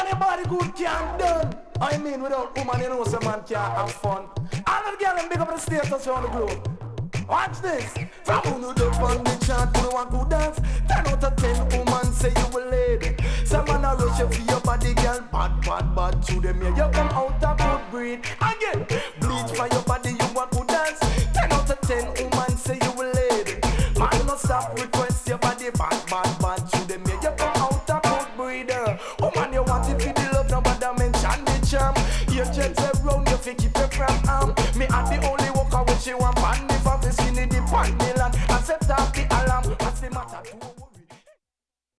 Woman, your body good can't done. I mean, without woman, you know, some man can't have fun. All of the girls big up the status around the globe. Watch this. From who you up on the chart, who want to dance. 10 out of 10 woman say you a lady. Some man a rush you for your body, girl. Bad to them here. You come out of good breed. Again, bleach for your body, you want to dance. 10 out of 10 woman say you a lady. Man no stop request your body, bad to them here. You come out of good breed. Woman you want it for the love, nobody mention the charm. Your jets around you fi keep you from harm. Me are the only walker when she want